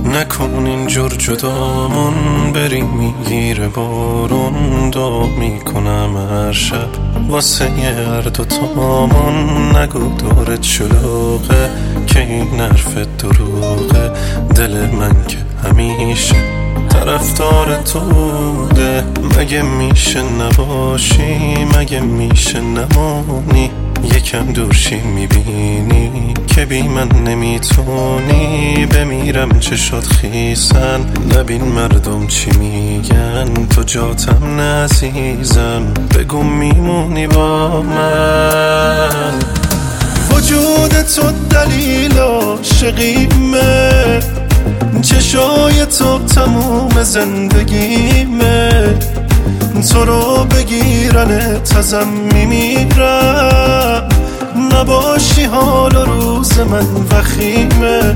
نکن اینجور جدامون، بری میگیره بارون. دعا میکنم هر شب واسه هر دوتامون. نگو دورت شلوغه که این حرفت دروغه. دل من که همیشه طرفدار تو بوده. مگه میشه نباشی، مگه میشه نمانی؟ یکم دورشی میبینی که بی من نمیتونی. بمیرم چشات خیسن، نبین مردم چی میگن. تو جاتم نعزیزم، بگو میمونی با من. وجود تو دلیل عاشقیمه، چشای تو تموم زندگیمه. تو رو بگیرن ازم میمیرم، نباشی حال و روز من وخیمه.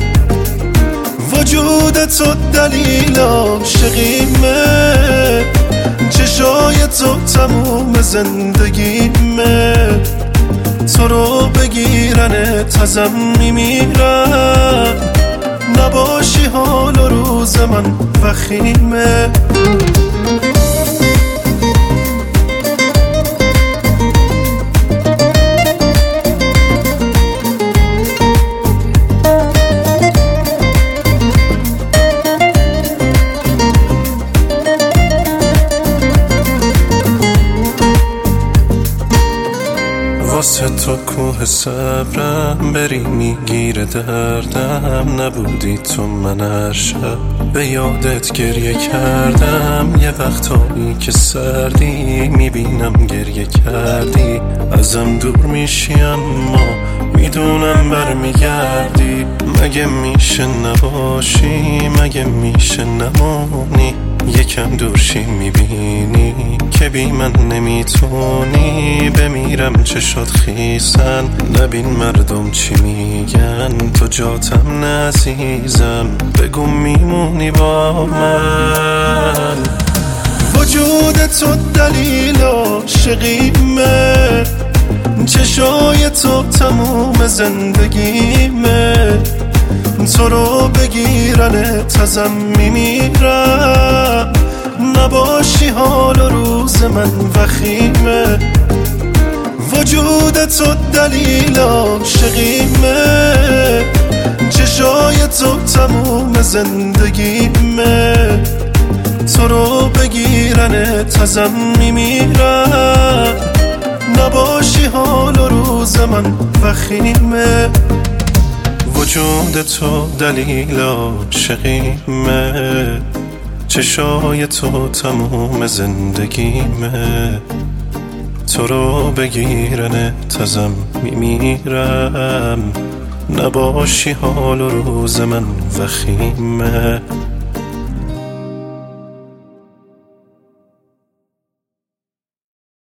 وجود تو دلیل عاشقیمه، چشای تو تموم زندگیمه. تو رو بگیرن ازم میمیرم، نباشی حال و روز من وخیمه. واسه تو کوه صبرم، بری میگیره دردم. نبودی تو من هر شب به یادت گریه کردم. یه وقتایی که سردی میبینم گریه کردی. ازم دور میشی اما میدونم برمیگردی. مگه میشه نباشی، مگه میشه نمانی؟ یکم دورشی میبینی که بی من نمیتونی. بمیرم چشات خیسن، نبین مردم چی میگن. تو جاتم نعزیزم، بگو میمونی با من. وجود تو دلیل عاشقیمه، چشای تو تموم زندگیمه. تو رو بگیرن ازم میمیرم، نباشی حال و روز من وخیمه. وجود تو دلیل عاشقیمه، چشای تو تموم زندگیمه. تو رو بگیرن ازم میمیرم، نباشی حال و روز من وخیمه. وجود تو دلیل عاشقیمه، چشای تو تموم زندگیمه. تو رو بگیرن ازم میمیرم، نباشی حال و روز من وخیمه.